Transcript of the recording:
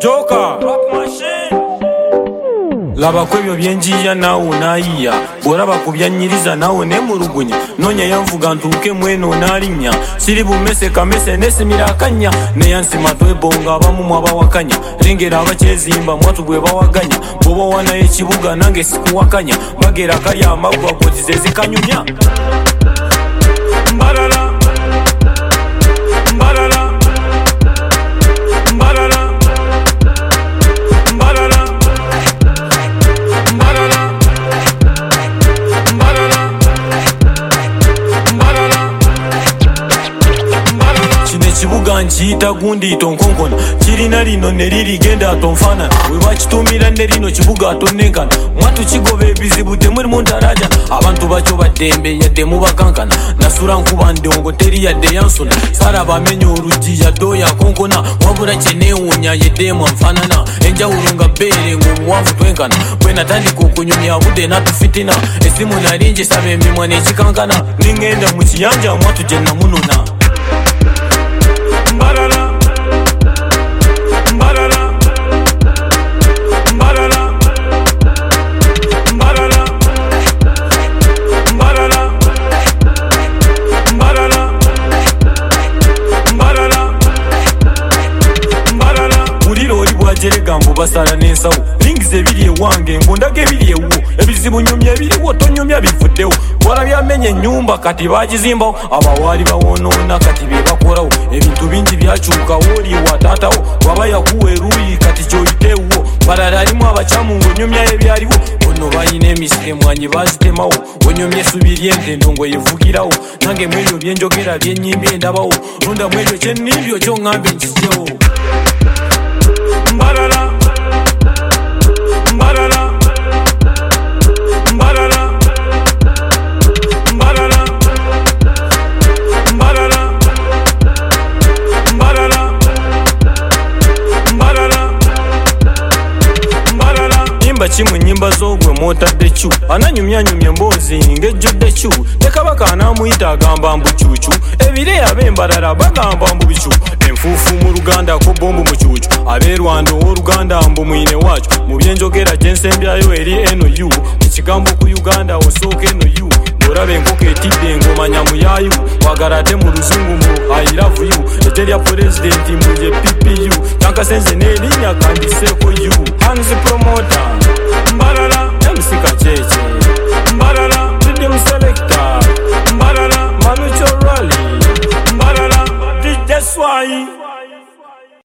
Joker laba kwebyo byenjiya nawe unayiya bw'olaba ku byanyiriza nawe nemulugunya nonya yanvuga ntuuke mweno nalinnya siri bumese kamese nesimira akanya neyansima twebonga abamu mwabawakanya lengera abakyezimba mwatu bwe bawaganya bw'oba wanayo ekibuga nange sikuwakanya bagera kali amagwa kozize zikanyumya mbalala mbalala mbalala mbalala kibuga nkiyita gundi tonkonkona kirina lino nelirigenda tonfanana webakitumira ne lino kibuga tonenkana mwatu kigoba ebizibu temulimu ntaraja abantu bakyo baddembe yadde mubakankana nasula nkuba ndongo teri yadde yansona saraba amenya oluggi yadde oyakonkona wabula kyeneewuunya yeddemu anfanana enjawulo nga bbeere ng'obuwanvu twenkana bwe natandika okunyumya budde natufitina esimu nali ngisaba emimwa n'ekikankana ningenda mu kiyanja mwatu gye namunona mbalala mbalala mbalala mbalala mbalala mbalala mbalala mbalala uliro oli bwajerega mbu basala n'ensawo lingiza ebiri ewange ngondaga ebiri ewo ebizibu nyumya ebiriwo tonyumya bivuddewo wala byamenya ennyumba kati bagizimbawo abawaali bawonoona kati bye bakorawo ebintu bingi byakyuka woli wataatawo waba yakuwa eruuyi kati kyoyiteewo balala alimu abakyamu ng'onyumya ebyaliwo ono balina emisire mwanyi bazitemawo onyumya essubi ly'entendo ngo yevugirawo nange mu ebyo byenjogera byennyimbi endabawo lunda mu ebyo kyennimbi okyo ŋŋambe nkijjewo mbalala mbalala mbalala mbalala mbalala mbalala mbalala mbalala nyimba kimu nyimba z'ogwe mwotadde cu ananyumyanyumya emboozi ng'ejjudde cu tekabaka anaamuyita agamba mbu cuucu ebire ab'embalala bagamba mbu bicu enfuufu mu luganda ko bombu mu cuucu abeerwanda ow'oluganda mbu mwine wacu mu byenjogera gyensembyayo eri eno yu mu kigambo ku uganda osooka eno yu olaba enkoko etidde ng'omanya muyayu wagala ate mu luzungu mu I love you ejje lya pulezidenti mu ye PPU tankasenze